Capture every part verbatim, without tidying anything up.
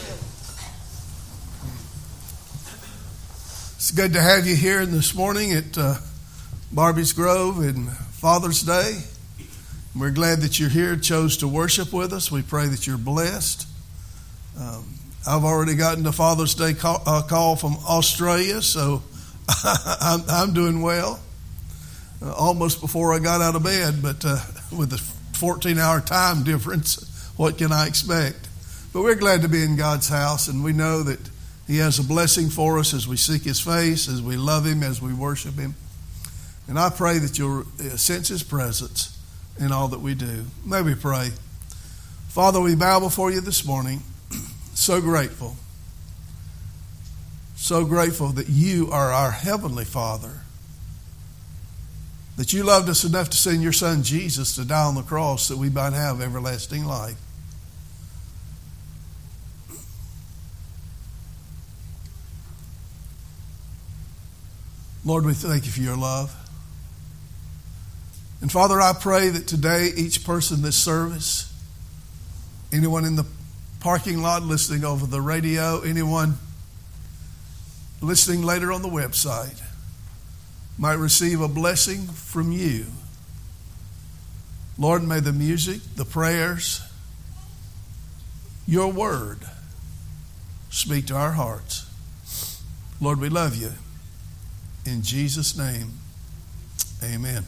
It's good to have you here this morning at uh, Barbie's Grove and Father's Day. We're glad that you're here, chose to worship with us. We pray that you're blessed. Um, I've already gotten a Father's Day call, uh, call from Australia, so I'm, I'm doing well. Uh, almost before I got out of bed, but uh, with the fourteen-hour time difference, what can I expect? But we're glad to be in God's house, and we know that He has a blessing for us as we seek His face, as we love Him, as we worship Him. And I pray that you'll sense His presence in all that we do. May we pray. Father, we bow before you this morning, so grateful, so grateful that you are our Heavenly Father, that you loved us enough to send your Son Jesus to die on the cross that we might have everlasting life. Lord, we thank you for your love. And Father, I pray that today each person in this service, anyone in the parking lot listening over the radio, anyone listening later on the website, might receive a blessing from you. Lord, may the music, the prayers, your word speak to our hearts. Lord, we love you. In Jesus' name, amen.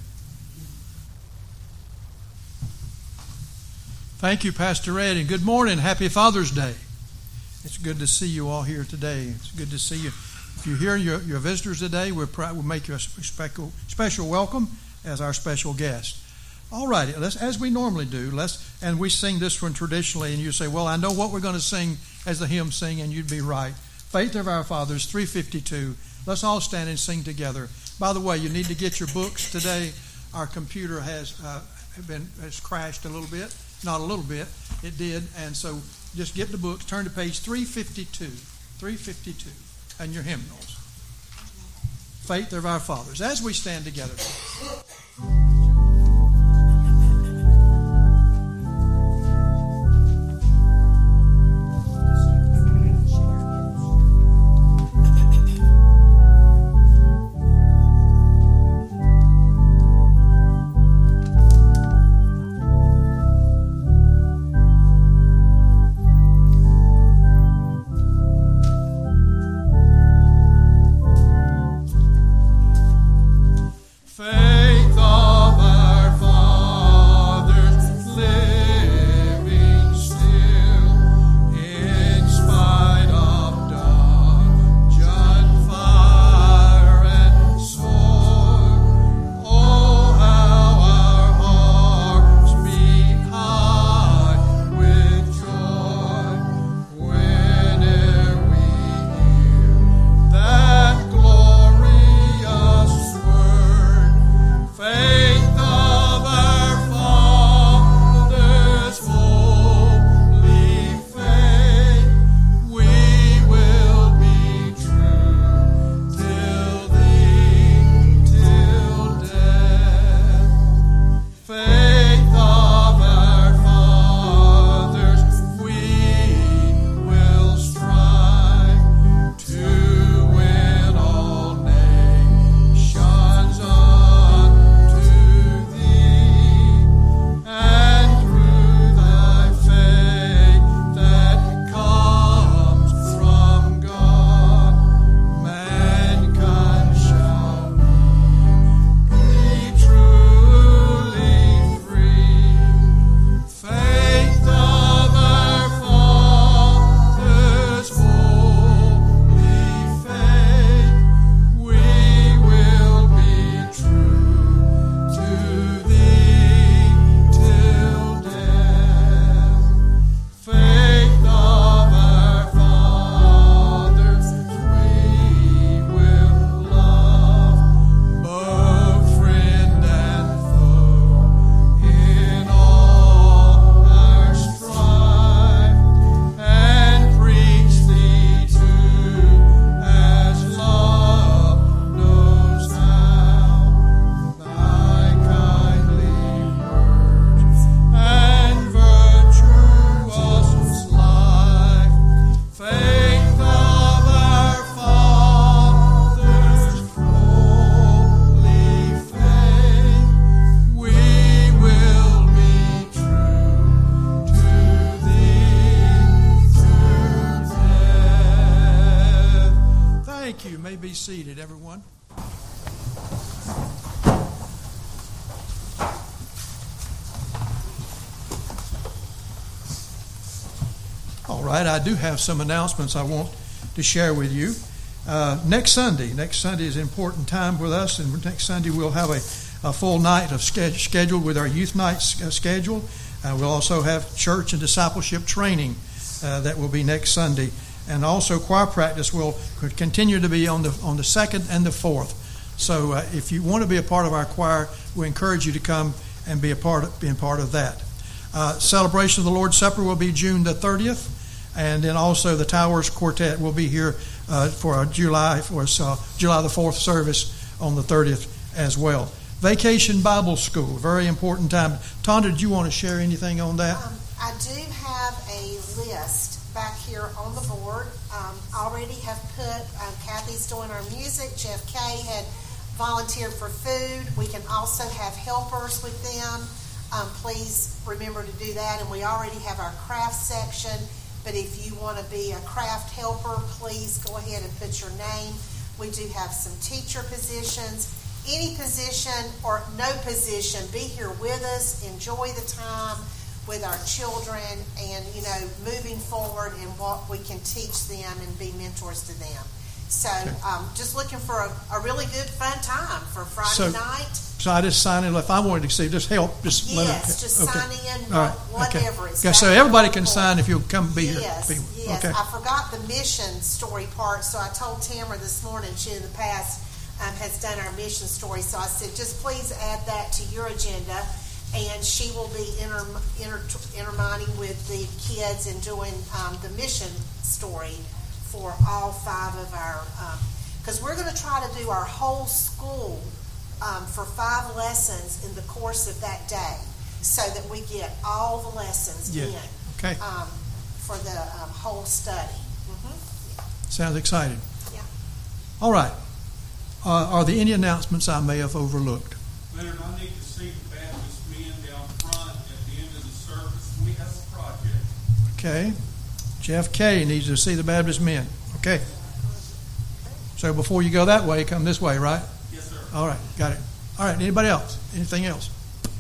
Thank you, Pastor Ed, and good morning. Happy Father's Day. It's good to see you all here today. It's good to see you. If you're here, you're, you're visitors today, we'll, we'll make you a special, special welcome as our special guest. All righty, let's, as we normally do, let's, and we sing this one traditionally, and you say, well, I know what we're going to sing as the hymn sing, and you'd be right. Faith of Our Fathers, three fifty-two. Let's all stand and sing together. By the way, you need to get your books today. Our computer has uh, been has crashed a little bit. Not a little bit. It did. And so just get the books. Turn to page three fifty-two. three fifty-two. And your hymnals. Faith of Our Fathers. As we stand together. Faith may be seated, everyone. All right, I do have some announcements I want to share with you. Uh, next Sunday, next Sunday is an important time with us, and next Sunday we'll have a, a full night of ske- scheduled with our youth night s- schedule. Uh, we'll also have church and discipleship training uh, that will be next Sunday, and also choir practice will continue to be on the on the second and the fourth. So, uh, if you want to be a part of our choir, we encourage you to come and be a part of, being part of that. Uh, celebration of the Lord's Supper will be June the thirtieth. And then also the Towers Quartet will be here uh, for our July for uh, July the fourth service on the thirtieth as well. Vacation Bible School, very important time. Tonda, did you want to share anything on that? Um, I do have a list back here on the board. Um, already have put, um, Kathy's doing our music. Jeff Kay had volunteered for food. We can also have helpers with them. Um, please remember to do that. And we already have our craft section. But if you want to be a craft helper, please go ahead and put your name. We do have some teacher positions. Any position or no position, be here with us. Enjoy the time with our children and, you know, moving forward in what we can teach them and be mentors to them. So um, just looking for a, a really good, fun time for Friday so, night. So I just sign in. If I wanted to see, just help. Just yes, let it, just okay. sign in, All right. whatever. Okay. It's Okay, so everybody can sign if you'll come be yes, here. Yes, yes. Okay. I forgot the mission story part, so I told Tamara this morning, she in the past um, has done our mission story, so I said, just please add that to your agenda, and she will be inter, inter, intermining with the kids and doing um, the mission story for all five of our, because um, we're going to try to do our whole school um, for five lessons in the course of that day, so that we get all the lessons yeah. in okay. um, for the um, whole study. Mm-hmm. Yeah. Sounds exciting. Yeah. All right. Uh, are there any announcements I may have overlooked? Leonard, I need to see the Baptist men down front at the end of the service. We have a project. Okay. Jeff Kay needs to see the Baptist men. Okay. So before you go that way, come this way, right? Yes, sir. All right. Got it. All right. Anybody else? Anything else?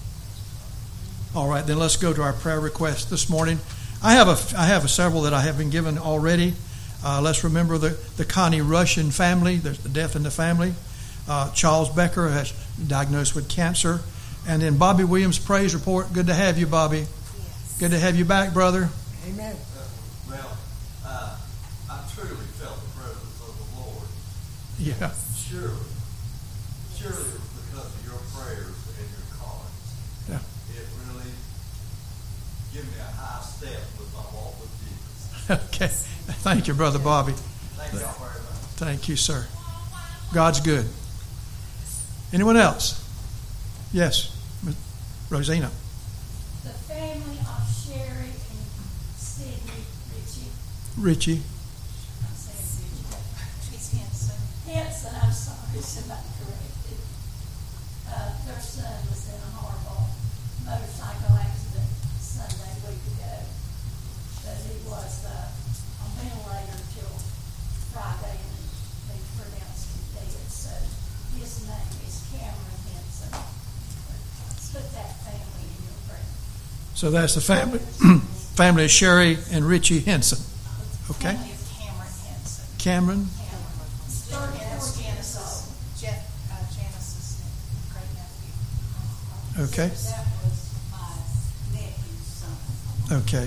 All right. Then let's go to our prayer request this morning. I have a I have a several that I have been given already. Uh, let's remember the, the Connie Russian family. There's the death in the family. Uh, Charles Becker has been diagnosed with cancer. And then Bobby Williams' praise report. Good to have you, Bobby. Yes. Good to have you back, brother. Amen. Uh, well, uh, I truly felt the presence of the Lord. Yeah. Surely, surely it was because of your prayers and your cards. Yeah. It really gave me a high step with my walk with Jesus. Okay. Thank you, Brother Bobby. Thank y'all very much. Thank you, sir. God's good. Anyone else? Yes, Rosina. The family of Sherry and Sidney Ritchie. Richie. I'm saying Ritchie. She's Henson. Henson, I'm sorry, somebody corrected. Uh, their son was in a horrible motorcycle accident Sunday week ago. But he was uh, on ventilator till Friday and they pronounced him dead. So his name is Cameron Henson. Put that family in your prayer. So that's the family family of Sherry and Richie Henson. Okay. Family of Cameron Henson. Cameron. Cameron. Janice, Janice's, Jeff, uh, Janice's great nephew. Okay. That was my nephew's son. Okay.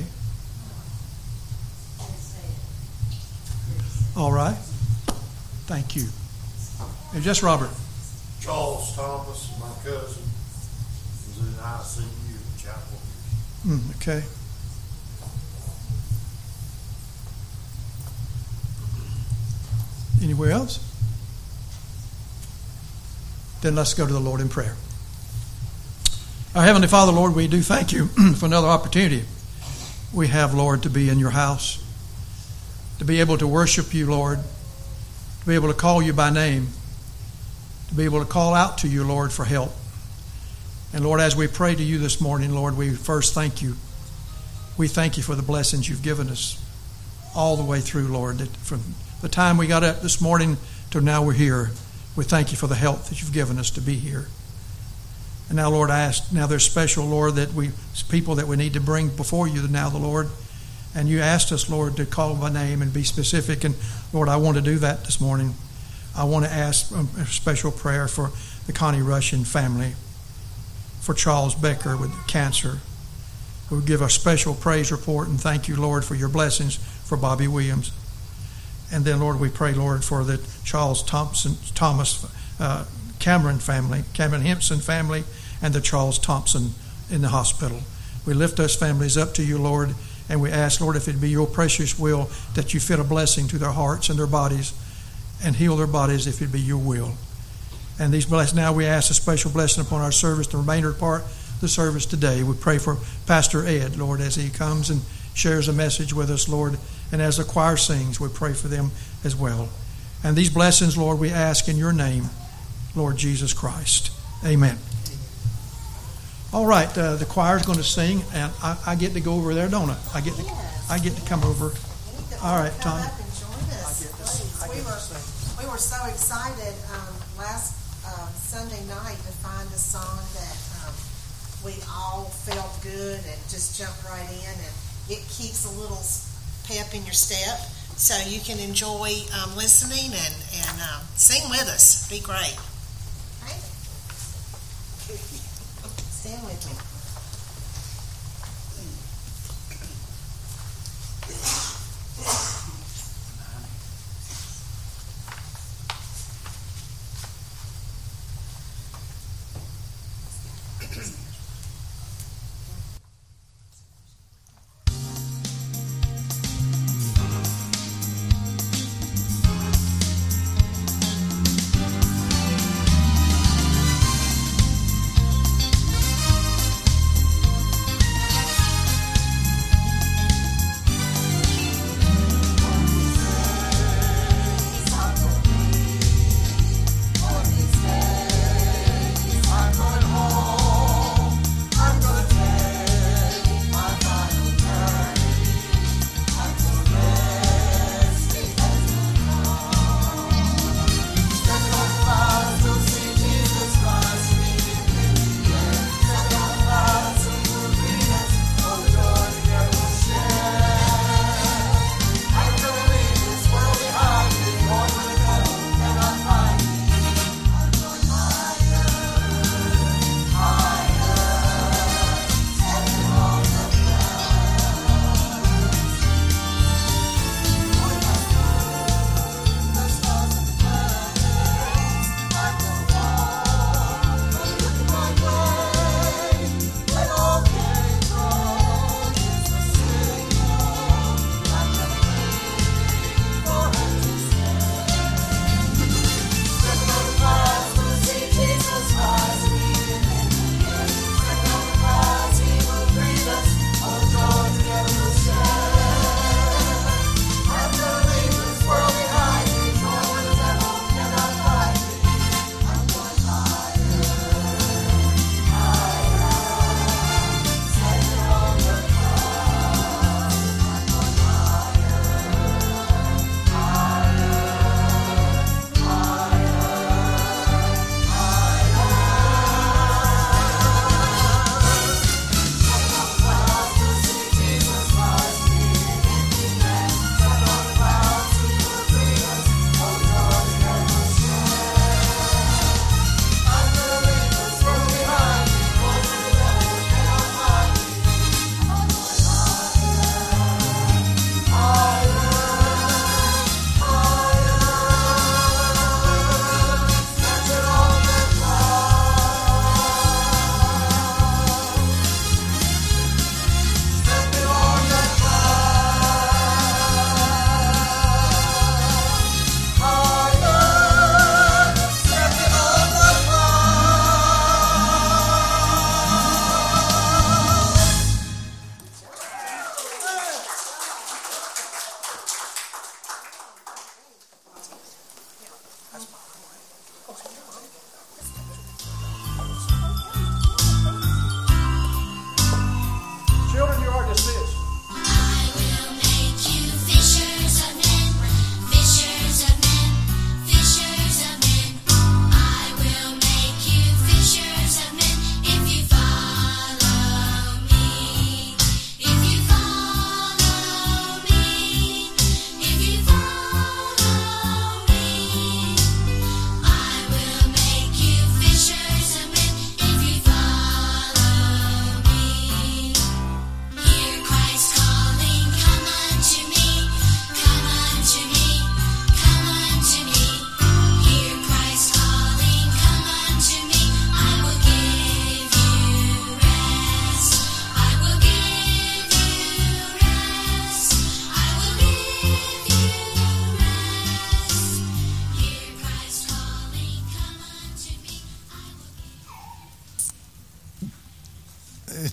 They said. All right. Thank you. And just Robert. Charles Thomas, my cousin, was in I C U in Chapel. Mm, okay. Anywhere else? Then let's go to the Lord in prayer. Our Heavenly Father, Lord, we do thank you for another opportunity we have, Lord, to be in your house, to be able to worship you, Lord, to be able to call you by name, to be able to call out to you, Lord, for help. And Lord, as we pray to you this morning, Lord, we first thank you. We thank you for the blessings you've given us all the way through, Lord, that from the time we got up this morning till now we're here. We thank you for the help that you've given us to be here. And now, Lord, I ask, now there's special, Lord, that we, people that we need to bring before you now, the Lord. And you asked us, Lord, to call by name and be specific. And, Lord, I want to do that this morning. I want to ask a special prayer for the Connie Russian family, for Charles Becker with cancer. We give a special praise report and thank you, Lord, for your blessings for Bobby Williams. And then, Lord, we pray, Lord, for the Charles Thompson, Thomas uh, Cameron family, Cameron Hempson family, and the Charles Thompson in the hospital. We lift those families up to you, Lord, and we ask, Lord, if it be your precious will, that you fit a blessing to their hearts and their bodies and heal their bodies if it be your will. And these blessings, now we ask a special blessing upon our service, the remainder part of the service today. We pray for Pastor Ed, Lord, as he comes and shares a message with us, Lord. And as the choir sings, we pray for them as well. And these blessings, Lord, we ask in your name, Lord Jesus Christ. Amen. All right, uh, the choir is going to sing, and I, I get to go over there, don't I? I get to, I get to come over. All right, Tom. Come up and join us, please. We were, we were so excited um, last uh, Sunday night to find a song that um, we all felt good and just jumped right in, and it keeps a little pep in your step, so you can enjoy um, listening and, and um, sing with us. Be great. Okay? Stand with me.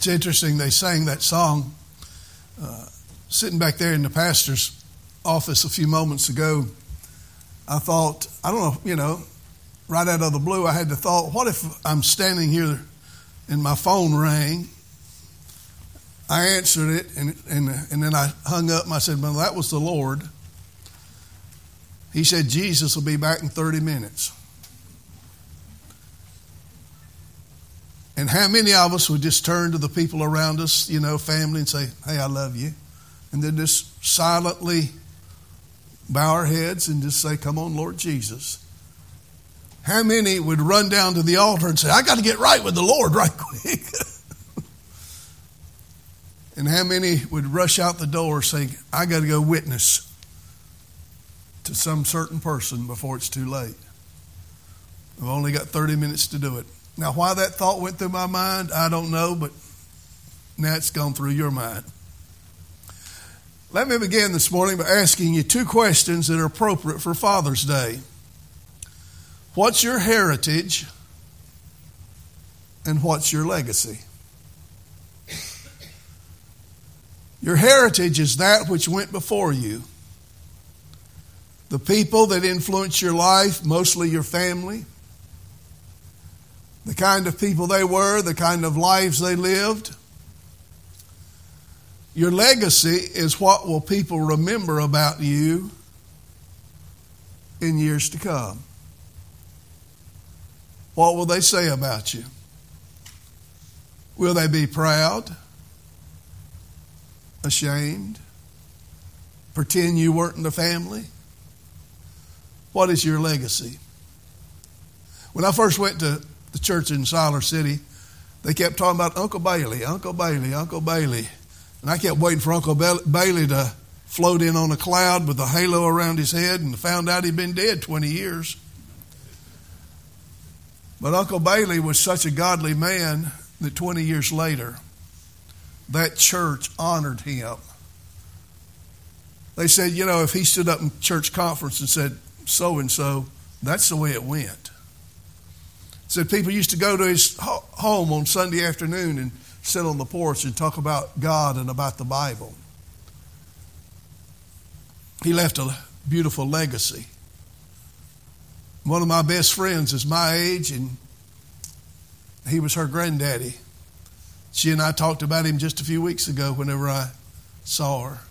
It's interesting, they sang that song uh, sitting back there in the pastor's office a few moments ago. I thought, I don't know, you know, right out of the blue, I had the thought, what if I'm standing here and my phone rang? I answered it, and, and, and then I hung up and I said, well, that was the Lord. He said, Jesus will be back in thirty minutes. And how many of us would just turn to the people around us, you know, family, and say, hey, I love you. And then just silently bow our heads and just say, come on, Lord Jesus. How many would run down to the altar and say, I got to get right with the Lord right quick? And how many would rush out the door saying, I got to go witness to some certain person before it's too late. I've only got thirty minutes to do it. Now, why that thought went through my mind, I don't know, but now it's gone through your mind. Let me begin this morning by asking you two questions that are appropriate for Father's Day. What's your heritage and what's your legacy? Your heritage is that which went before you. The people that influenced your life, mostly your family. The kind of people they were, the kind of lives they lived. Your legacy is what will people remember about you in years to come. What will they say about you? Will they be proud? Ashamed? Pretend you weren't in the family? What is your legacy? When I first went to the church in Siler City, they kept talking about Uncle Bailey, Uncle Bailey, Uncle Bailey. And I kept waiting for Uncle Bailey to float in on a cloud with a halo around his head, and found out he'd been dead twenty years. But Uncle Bailey was such a godly man that twenty years later, that church honored him. They said, you know, if he stood up in church conference and said, so-and-so, that's the way it went. Said people used to go to his home on Sunday afternoon and sit on the porch and talk about God and about the Bible. He left a beautiful legacy. One of my best friends is my age, and he was her granddaddy. She and I talked about him just a few weeks ago whenever I saw her.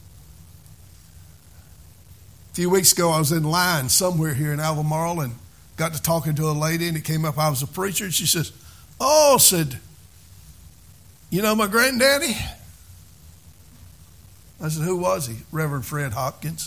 A few weeks ago, I was in line somewhere here in Albemarle and got to talking to a lady, and it came up I was a preacher, and she says, oh, said, you know my granddaddy? I said, who was he? Reverend Fred Hopkins.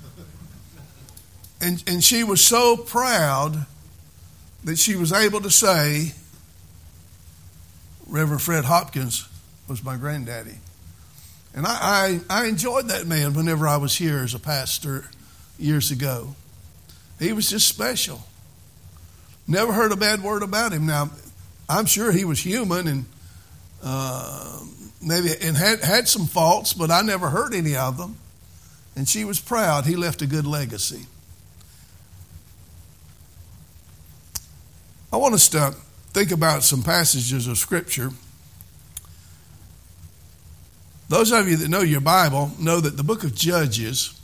And, and she was so proud that she was able to say, Reverend Fred Hopkins was my granddaddy. And I, I, I enjoyed that man whenever I was here as a pastor years ago. He was just special. Never heard a bad word about him. Now, I'm sure he was human and uh, maybe and had, had some faults, but I never heard any of them. And she was proud. He left a good legacy. I want us to think about some passages of Scripture. Those of you that know your Bible know that the book of Judges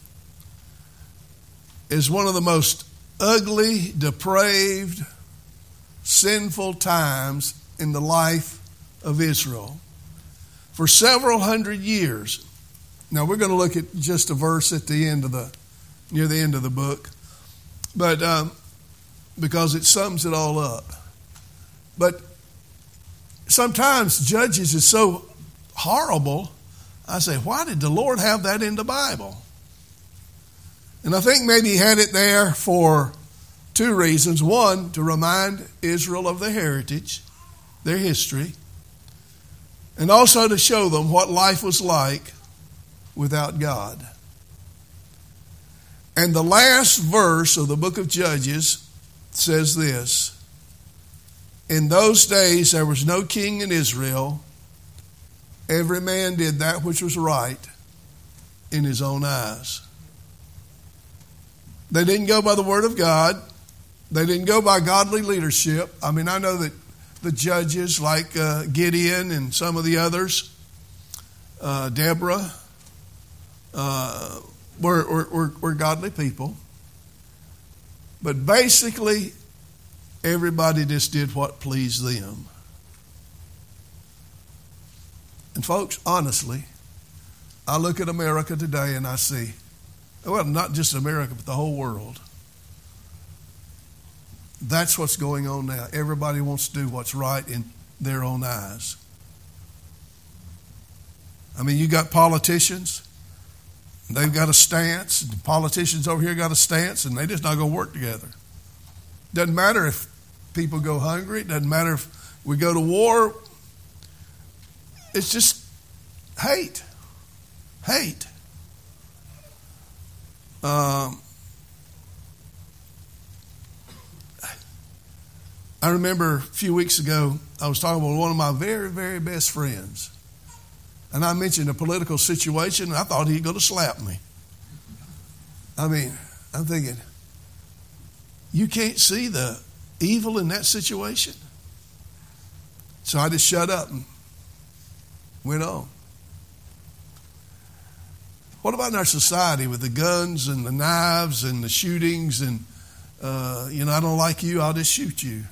is one of the most ugly, depraved, sinful times in the life of Israel. For several hundred years. Now we're going to look at just a verse at the end of the, near the end of the book. But um, because it sums it all up. But sometimes Judges is so horrible, I say, why did the Lord have that in the Bible? And I think maybe he had it there for two reasons. One, to remind Israel of their heritage, their history, and also to show them what life was like without God. And the last verse of the book of Judges says this: in those days there was no king in Israel. Every man did that which was right in his own eyes. They didn't go by the word of God. They didn't go by godly leadership. I mean, I know that the judges like uh, Gideon and some of the others, uh, Deborah, uh, were, were, were, were godly people. But basically, everybody just did what pleased them. And folks, honestly, I look at America today and I see, well, not just America, but the whole world. That's what's going on now. Everybody wants to do what's right in their own eyes. I mean, you got politicians, they've got a stance, and politicians over here got a stance, and they just not going to work together. Doesn't matter if people go hungry. It doesn't matter if we go to war. It's just hate. Hate. Um, I remember a few weeks ago, I was talking with one of my very, very best friends. And I mentioned a political situation, and I thought he'd go to slap me. I mean, I'm thinking, you can't see the evil in that situation? So I just shut up and went on. What about in our society with the guns and the knives and the shootings and, uh, you know, I don't like you, I'll just shoot you.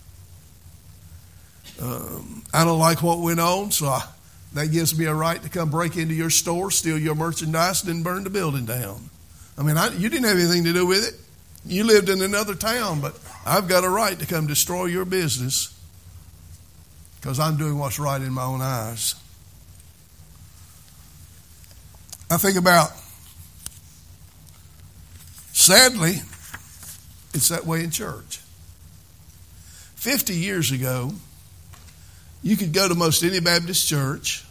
Um, I don't like what went on, so I, that gives me a right to come break into your store, steal your merchandise, and then burn the building down. I mean, I, you didn't have anything to do with it. You lived in another town, but I've got a right to come destroy your business because I'm doing what's right in my own eyes. I think about, sadly, it's that way in church. Fifty years ago, you could go to most any Baptist church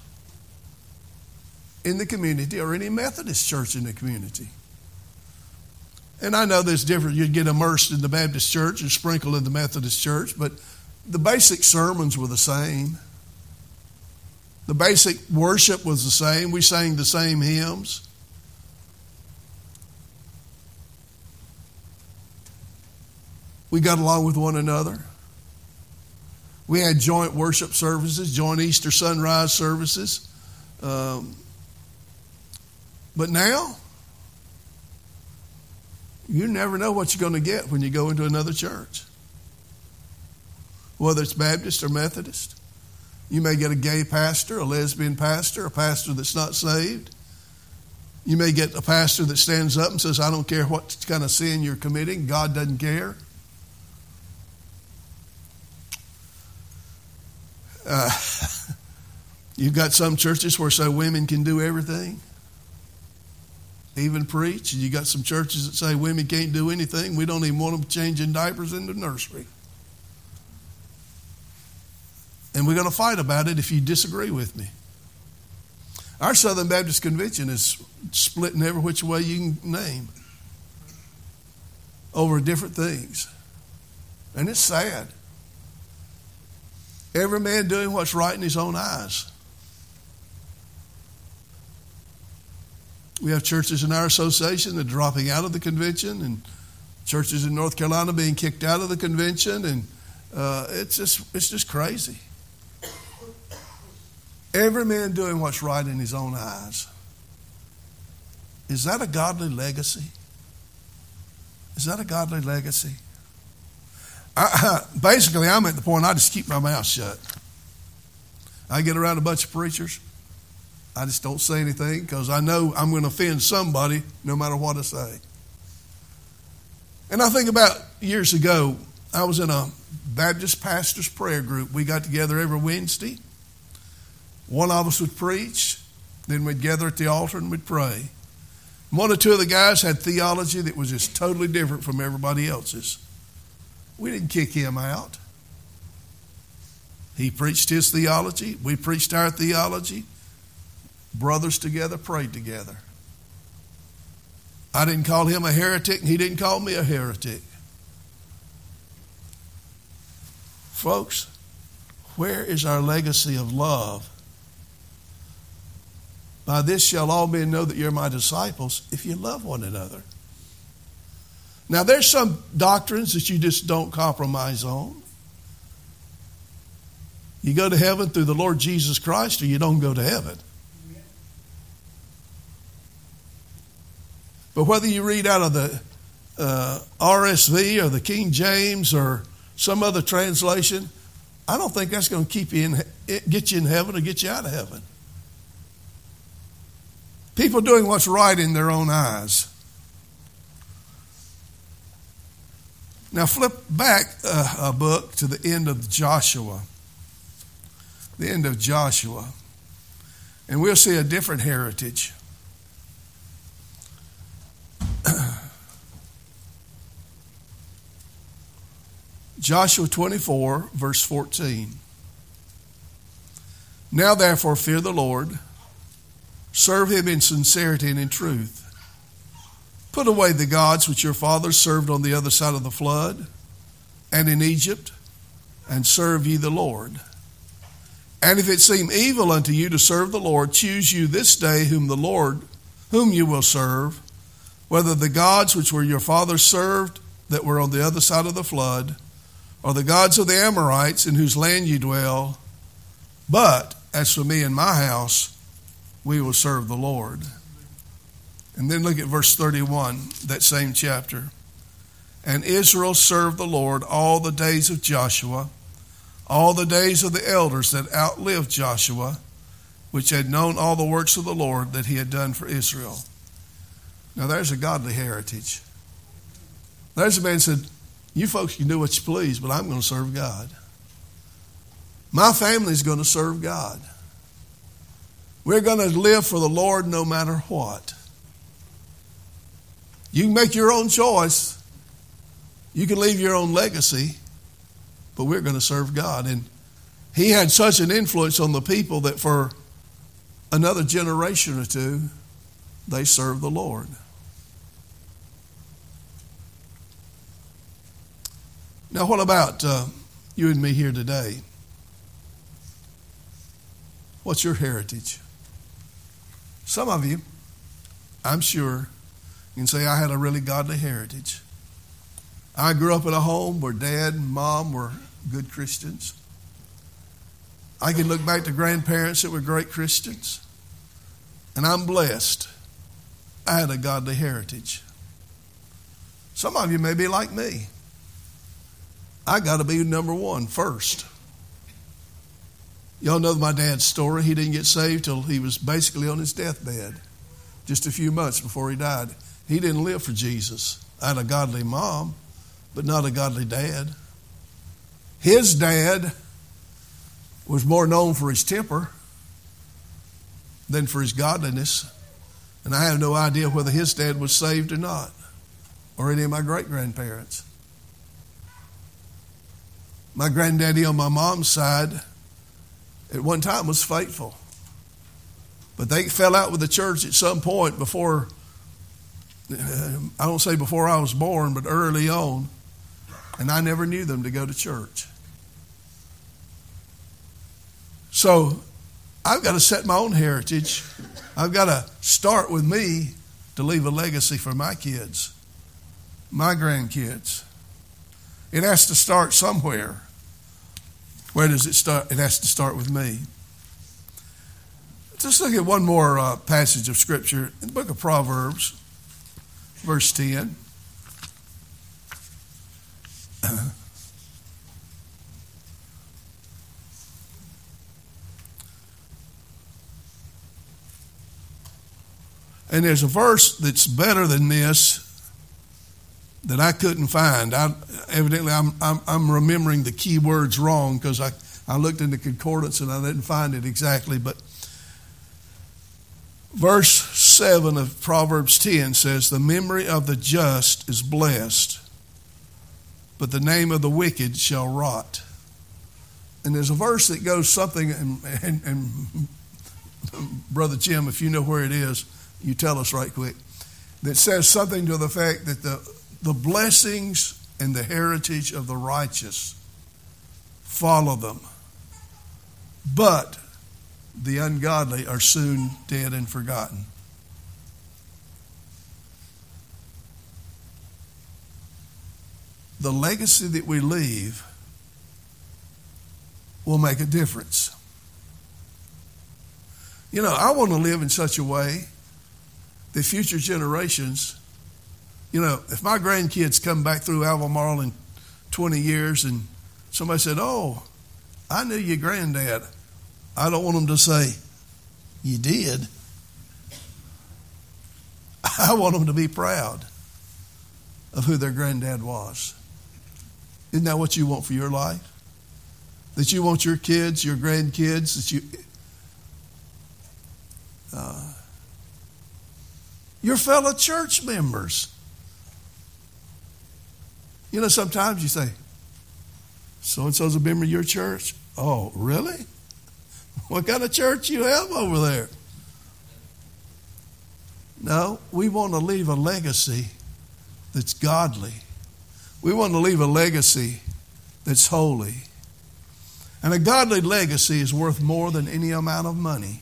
in the community or any Methodist church in the community. And I know there's different. You'd get immersed in the Baptist church and sprinkled in the Methodist church, but the basic sermons were the same. The basic worship was the same. We sang the same hymns. We got along with one another. We had joint worship services, joint Easter sunrise services. Um, but now, you never know what you're going to get when you go into another church. Whether it's Baptist or Methodist. You may get a gay pastor, a lesbian pastor, a pastor that's not saved. You may get a pastor that stands up and says, I don't care what kind of sin you're committing. God doesn't care. Uh, you've got some churches where say women can do everything, even preach. And you got some churches that say women can't do anything. We don't even want them changing diapers in the nursery. And we're going to fight about it if you disagree with me. Our Southern Baptist Convention is split in every which way you can name over different things. And it's sad. Every man doing what's right in his own eyes. We have churches in our association that are dropping out of the convention, and churches in North Carolina being kicked out of the convention, and uh, it's just it's just crazy. Every man doing what's right in his own eyes. Is that a godly legacy? Is that a godly legacy? I, basically, I'm at the point I just keep my mouth shut. I get around a bunch of preachers. I just don't say anything because I know I'm going to offend somebody no matter what I say. And I think about years ago, I was in a Baptist pastor's prayer group. We got together every Wednesday. One of us would preach, then we'd gather at the altar and we'd pray. One or two of the guys had theology that was just totally different from everybody else's. We didn't kick him out. He preached his theology. We preached our theology. Brothers together prayed together. I didn't call him a heretic, and he didn't call me a heretic. Folks, where is our legacy of love? By this shall all men know that you're my disciples, if you love one another. Now, there's some doctrines that you just don't compromise on. You go to heaven through the Lord Jesus Christ, or you don't go to heaven. But whether you read out of the uh, R S V or the King James or some other translation, I don't think that's going to keep you in, get you in heaven or get you out of heaven. People doing what's right in their own eyes. Now flip back uh, a book to the end of Joshua. The end of Joshua. And we'll see a different heritage. Joshua twenty-four, verse fourteen. Now therefore fear the Lord, serve him in sincerity and in truth. Put away the gods which your fathers served on the other side of the flood and in Egypt, and serve ye the Lord. And if it seem evil unto you to serve the Lord, choose you this day whom the Lord, whom you will serve, whether the gods which were your fathers served that were on the other side of the flood, or the gods of the Amorites in whose land you dwell. But as for me and my house, we will serve the Lord. And then look at verse thirty-one, that same chapter. And Israel served the Lord all the days of Joshua, all the days of the elders that outlived Joshua, which had known all the works of the Lord that he had done for Israel. Now there's a godly heritage. There's a man who said, you folks can do what you please, but I'm going to serve God. My family's going to serve God. We're going to live for the Lord no matter what. You can make your own choice. You can leave your own legacy, but we're going to serve God. And he had such an influence on the people that for another generation or two, they served the Lord. Now, what about uh, you and me here today? What's your heritage? Some of you, I'm sure, can say, I had a really godly heritage. I grew up in a home where dad and mom were good Christians. I can look back to grandparents that were great Christians. And I'm blessed. I had a godly heritage. Some of you may be like me. I got to be number one first. Y'all know my dad's story. He didn't get saved till he was basically on his deathbed, just a few months before he died. He didn't live for Jesus. I had a godly mom, but not a godly dad. His dad was more known for his temper than for his godliness. And I have no idea whether his dad was saved or not, or any of my great-grandparents. My granddaddy on my mom's side at one time was faithful. But they fell out with the church at some point before, I don't say before I was born, but early on. And I never knew them to go to church. So I've got to set my own heritage. I've got to start with me to leave a legacy for my kids, my grandkids. It has to start somewhere. Where does it start? It has to start with me. Let's look at one more uh, passage of Scripture in the book of Proverbs, verse ten. And there's a verse that's better than this that I couldn't find. I, evidently, I'm, I'm, I'm remembering the key words wrong because I, I looked in the concordance and I didn't find it exactly. But verse seven of Proverbs ten says, the memory of the just is blessed, but the name of the wicked shall rot. And there's a verse that goes something, and, and, and Brother Jim, if you know where it is, you tell us right quick, that says something to the fact that the The blessings and the heritage of the righteous follow them. But the ungodly are soon dead and forgotten. The legacy that we leave will make a difference. You know, I want to live in such a way that future generations, you know, if my grandkids come back through Albemarle in twenty years and somebody said, oh, I knew your granddad, I don't want them to say, you did. I want them to be proud of who their granddad was. Isn't that what you want for your life? That you want your kids, your grandkids, that you, uh, your fellow church members. You know, sometimes you say, so-and-so's a member of your church. Oh, really? What kind of church you have over there? No, we want to leave a legacy that's godly. We want to leave a legacy that's holy. And a godly legacy is worth more than any amount of money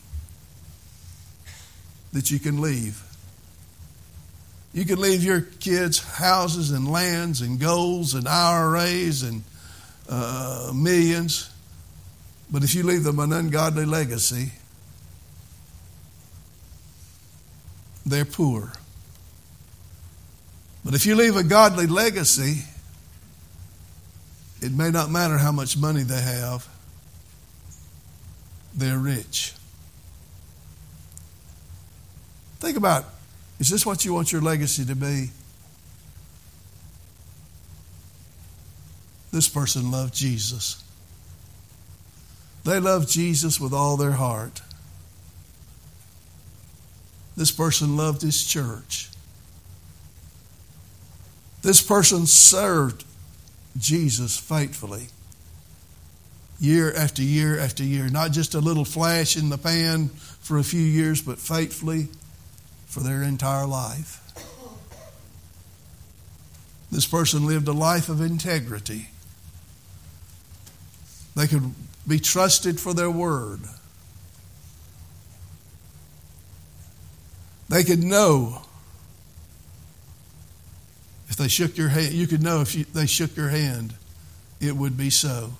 that you can leave. You can leave your kids houses and lands and golds and I R As and uh, millions. But if you leave them an ungodly legacy, they're poor. But if you leave a godly legacy, it may not matter how much money they have, they're rich. Think about, is this what you want your legacy to be? This person loved Jesus. They loved Jesus with all their heart. This person loved his church. This person served Jesus faithfully. Year after year after year. Not just a little flash in the pan for a few years, but faithfully for their entire life. This person lived a life of integrity. They could be trusted for their word. They could know if they shook your hand, you could know if you, they shook your hand, it would be so.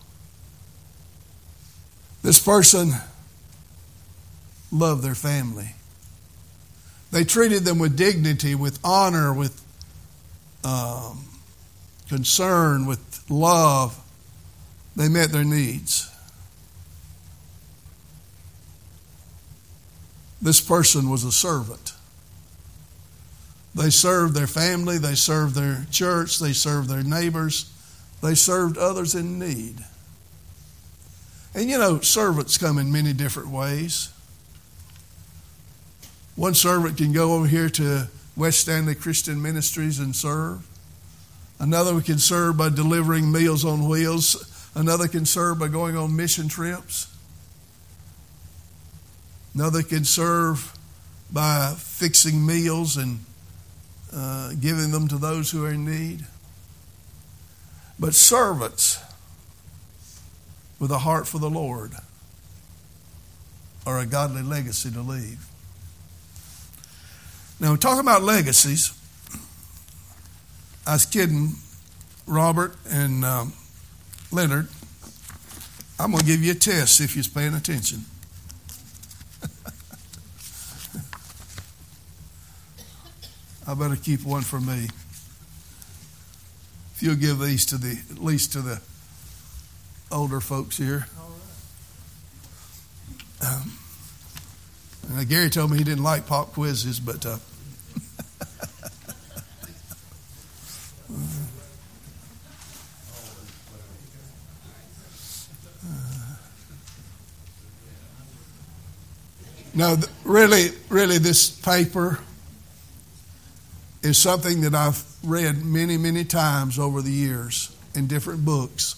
This person loved their family. They treated them with dignity, with honor, with um, concern, with love. They met their needs. This person was a servant. They served their family, they served their church, they served their neighbors, they served others in need. And you know, servants come in many different ways. One servant can go over here to West Stanley Christian Ministries and serve. Another can serve by delivering Meals on Wheels. Another can serve by going on mission trips. Another can serve by fixing meals and uh, giving them to those who are in need. But servants with a heart for the Lord are a godly legacy to leave. Now, talking about legacies, I was kidding Robert and um, Leonard. I'm going to give you a test, see if you're paying attention. I better keep one for me. If you'll give these to the, at least to the older folks here. Um, and Gary told me he didn't like pop quizzes, but uh, no, really, really, this paper is something that I've read many, many times over the years in different books.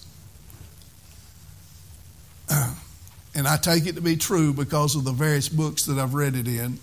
And I take it to be true because of the various books that I've read it in.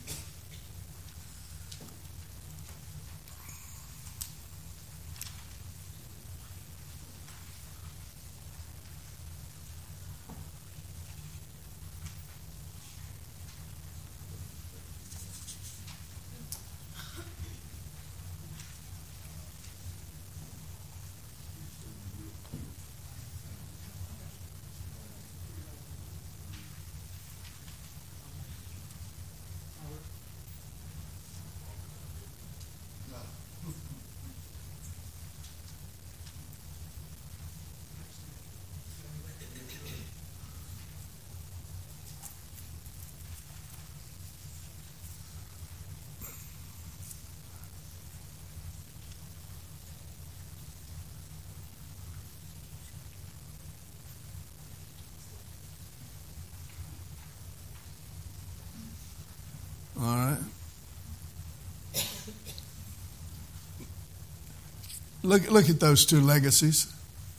Look, look at those two legacies.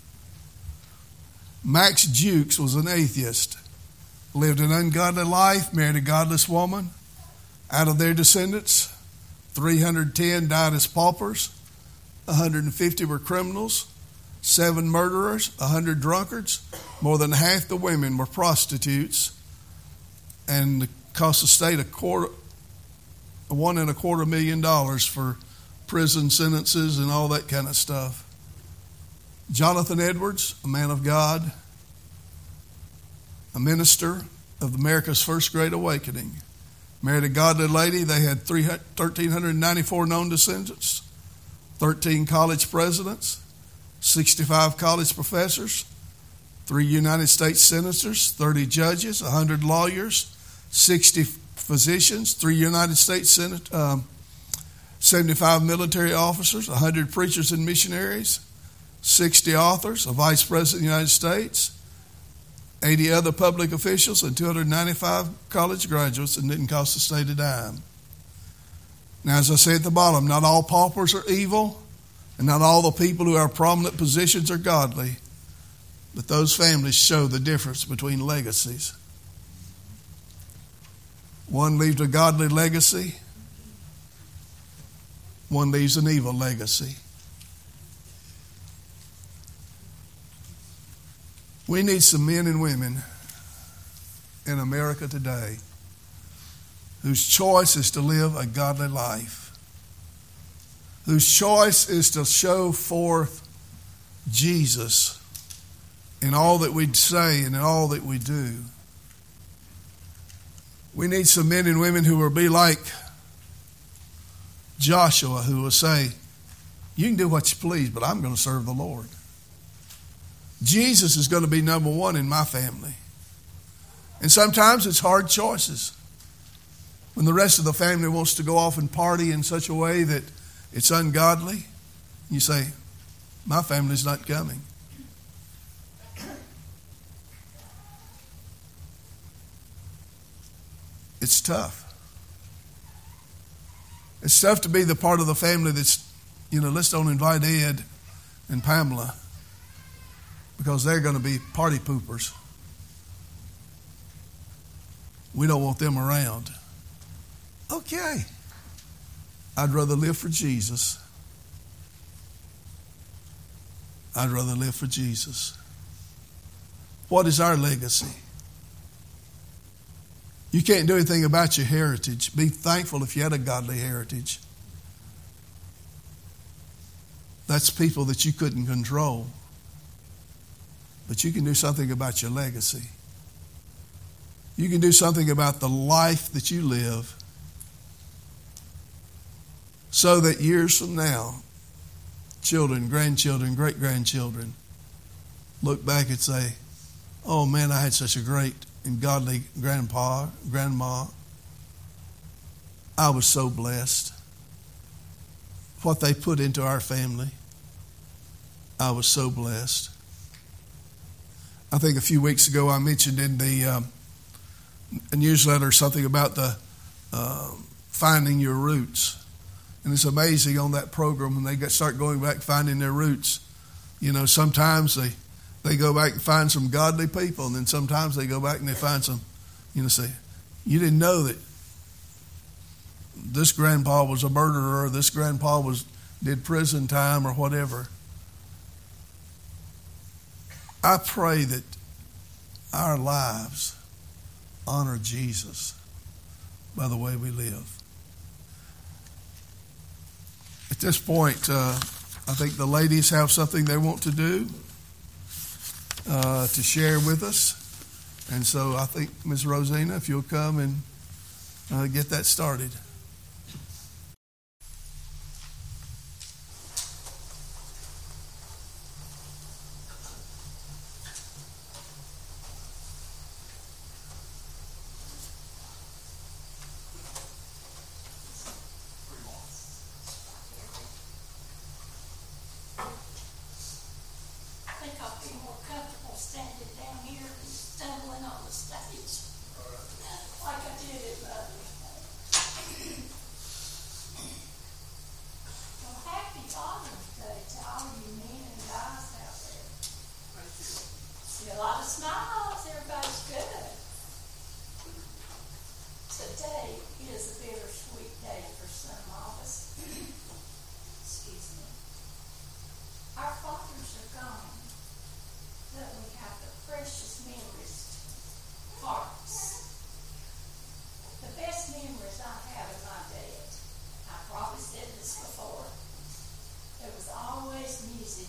Max Jukes was an atheist, lived an ungodly life, married a godless woman. Out of their descendants, three hundred ten died as paupers, one hundred fifty were criminals, seven murderers, one hundred drunkards. More than half the women were prostitutes, and it cost the state a quarter, one and a quarter million dollars for prison sentences and all that kind of stuff. Jonathan Edwards, a man of God, a minister of America's First Great Awakening, married a godly lady. They had one thousand three hundred ninety-four known descendants, thirteen college presidents, sixty-five college professors, three United States senators, thirty judges, one hundred lawyers, sixty physicians, three United States Senate, um, seventy-five military officers, one hundred preachers and missionaries, sixty authors, a vice president of the United States, eighty other public officials, and two hundred ninety-five college graduates, and didn't cost the state a dime. Now, as I say at the bottom, not all paupers are evil, and not all the people who have prominent positions are godly, but those families show the difference between legacies. One leaves a godly legacy, one leaves an evil legacy. We need some men and women in America today whose choice is to live a godly life, whose choice is to show forth Jesus in all that we say and in all that we do. We need some men and women who will be like Joshua, who will say, you can do what you please, but I'm going to serve the Lord. Jesus is going to be number one in my family. And sometimes it's hard choices. When the rest of the family wants to go off and party in such a way that it's ungodly, you say, my family's not coming. It's tough. It's tough to be the part of the family that's, you know, let's don't invite Ed and Pamela because they're going to be party poopers. We don't want them around. Okay. I'd rather live for Jesus. I'd rather live for Jesus. What is our legacy? You can't do anything about your heritage. Be thankful if you had a godly heritage. That's people that you couldn't control. But you can do something about your legacy. You can do something about the life that you live so that years from now, children, grandchildren, great-grandchildren look back and say, oh man, I had such a great and godly grandpa, grandma. I was so blessed. What they put into our family, I was so blessed. I think a few weeks ago I mentioned in the um, newsletter something about the uh, finding your roots. And it's amazing on that program when they get, start going back finding their roots. You know, sometimes they They go back and find some godly people, and then sometimes they go back and they find some, you know, say, you didn't know that this grandpa was a murderer, or this grandpa was did prison time or whatever. I pray that our lives honor Jesus by the way we live. At this point, uh, I think the ladies have something they want to do. Uh, to share with us. And so I think, Miz Rosina, if you'll come and uh, get that started. Father's Day to all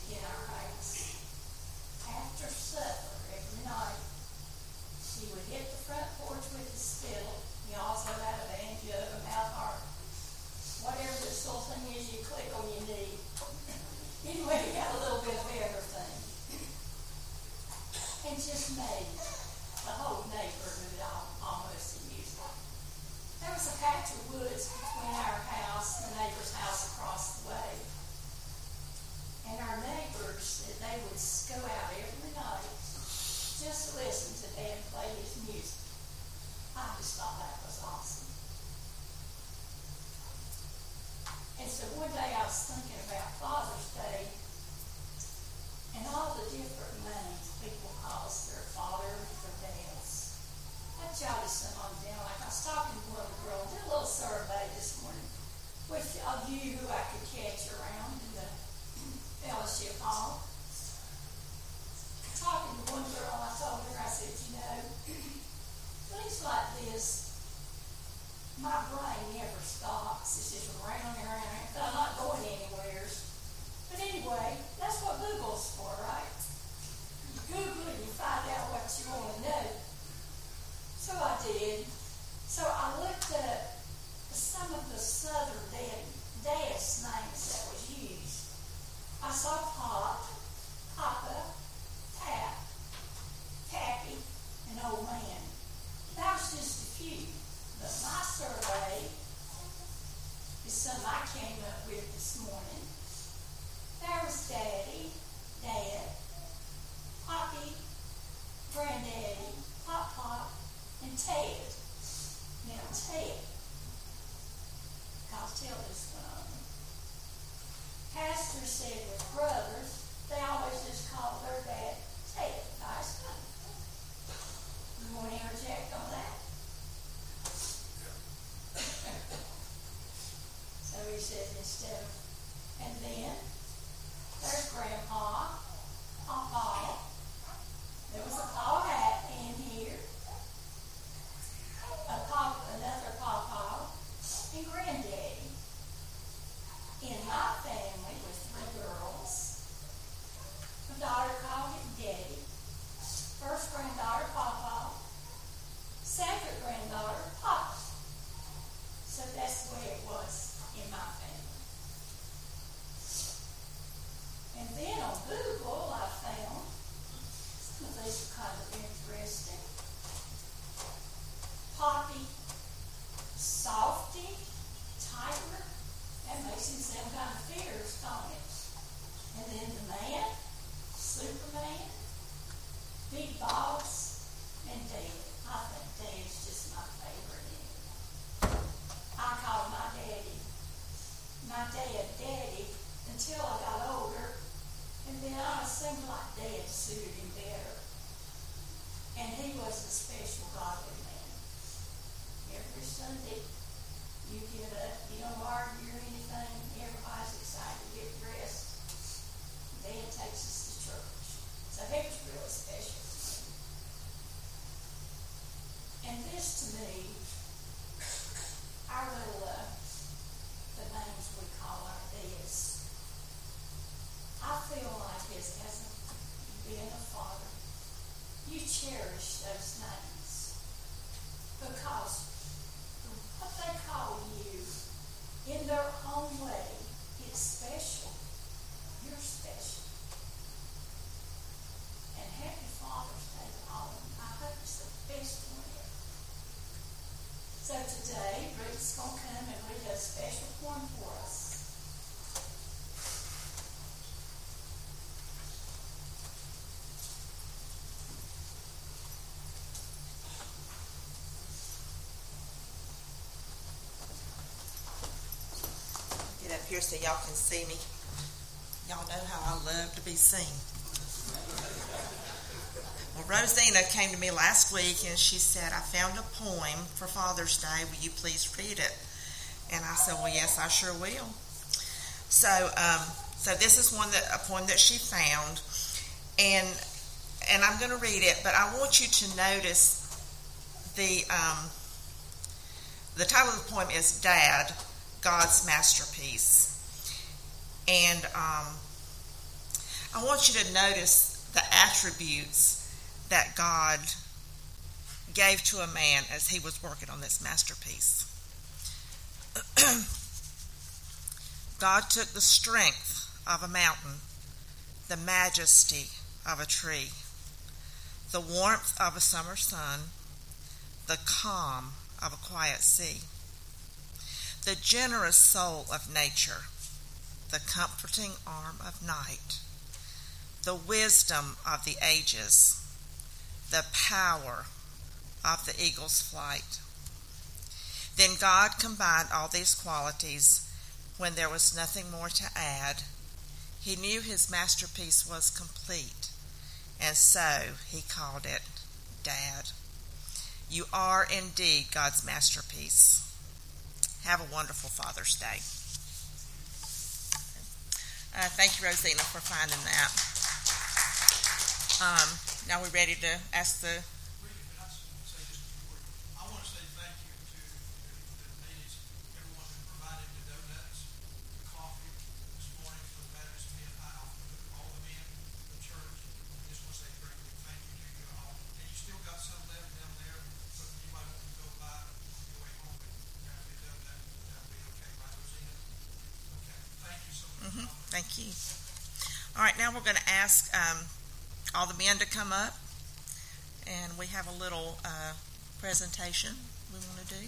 in our house. After supper every night, she would hit the front porch with the spittle. You also had a banjo, a mouth harp, whatever this little thing is you click on your knee. Anyway, you got a little bit of everything. And just made the whole neighborhood almost a music. There was a patch of woods between our house and the neighbor's house across the way. And our neighbors, they would go out every night just to listen to Dad play his music. I just thought that was awesome. And so one day I was thinking about Father's Day and all the different names people calls their father or their dads. I jotted some of them down. Like I was talking to one of the girls, did a little survey this morning with of you who I could catch around in the fellowship hall. Talking to one girl, I told her, I said, you know, things like this, my brain never stops. It's just round and round, and I'm not going anywhere. But anyway, that's what Google's for, right? You Google and you find out what you want to know. So I did. So I looked at some of the southern dad, dad's names that was used. I saw Pop, Papa, Tap, Tappy, and Old Man. That was just a few. But my survey is something I came up with this morning. There was Daddy, Dad, Poppy, Granddaddy, Pop Pop, and Ted. Now Ted, I'll tell this one. Pastor said with brothers, they always just call their dad Ted. Nice one. You want to interject on that? So he says instead of, and then there's Grandpa, Papa. There was a Paul hat in here, a pop, another Papa, and Granddaddy. In my family with three girls, my daughter called him Daddy, first granddaughter Papa, second granddaughter Papa. So that's the way it was in my family. And then on Google, I found some of these are kind of interesting. Poppy, Softy, Tiger. That makes him sound kind of fierce, don't it? And then the man, Superman, Big Boss, and Dad. I think Dad's just my favorite name. I called my daddy, my dad, Daddy, until I got older. And then I seemed like Dad suited him better. And he was a special godly man. Every Sunday, you get up, you don't argue or anything, everybody's excited to get dressed. Dad takes us to church. So he was really special to me. And this to me, our little, uh, the names we call our dads, I feel like as, as a, being a father, you cherish those names because what they call you in their own way is special. You're special. And happy Father's Day to all of them. I hope it's the best one ever. So today, Ruth's going to come and read a special poem for us. Get up here so y'all can see me. Y'all know how I love to be seen. Well, Rosina came to me last week and she said, I found a poem for Father's Day. Will you please read it? And I said, well, yes, I sure will. So, um, so this is one that a poem that she found, and and I'm going to read it. But I want you to notice the um, the title of the poem is "Dad, God's Masterpiece," and um, I want you to notice the attributes that God gave to a man as he was working on this masterpiece. God took the strength of a mountain, the majesty of a tree, the warmth of a summer sun, the calm of a quiet sea, the generous soul of nature, the comforting arm of night, the wisdom of the ages, the power of the eagle's flight. Then God combined all these qualities when there was nothing more to add. He knew his masterpiece was complete, and so he called it Dad. You are indeed God's masterpiece. Have a wonderful Father's Day. Uh, thank you, Rosina, for finding that. Um, now we're ready to ask the... Thank you. All right, now we're going to ask um, all the men to come up, and we have a little uh, presentation we want to do.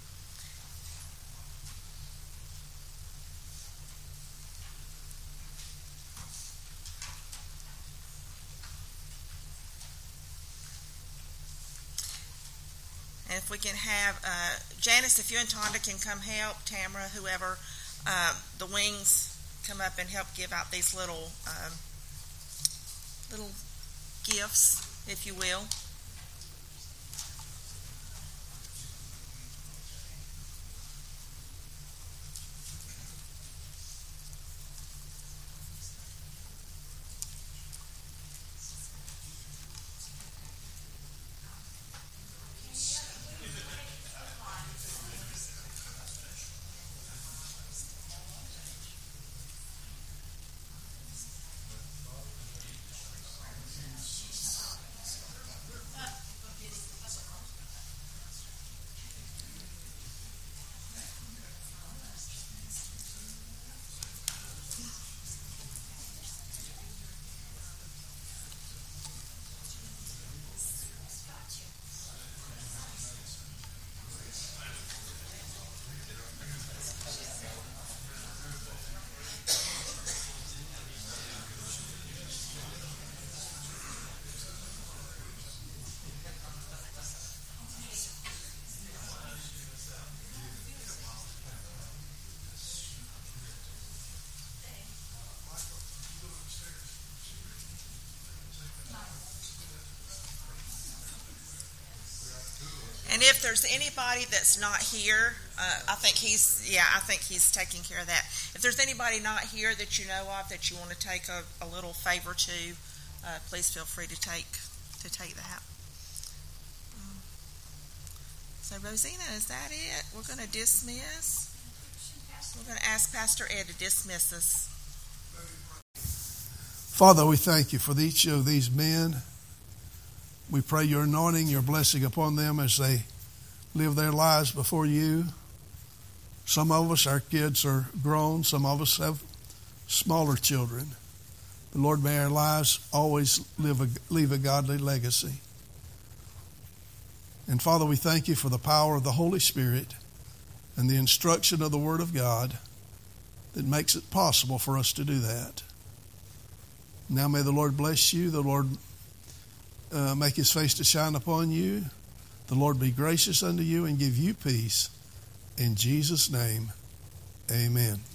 And if we can have uh, Janice, if you and Tonda can come help, Tamara, whoever, uh, the wings come up and help give out these little um, little gifts, if you will. And if there's anybody that's not here, uh, I think he's, yeah, I think he's taking care of that. If there's anybody not here that you know of that you want to take a, a little favor to, uh, please feel free to take to take that. Um, so, Rosina, is that it? We're going to dismiss. We're going to ask Pastor Ed to dismiss us. Father, we thank you for each of these men. We pray your anointing, your blessing upon them as they live their lives before you. Some of us, our kids are grown. Some of us have smaller children. But Lord, may our lives always live a, leave a godly legacy. And Father, we thank you for the power of the Holy Spirit and the instruction of the Word of God that makes it possible for us to do that. Now may the Lord bless you. The Lord Uh, make his face to shine upon you. The Lord be gracious unto you and give you peace. In Jesus' name, amen.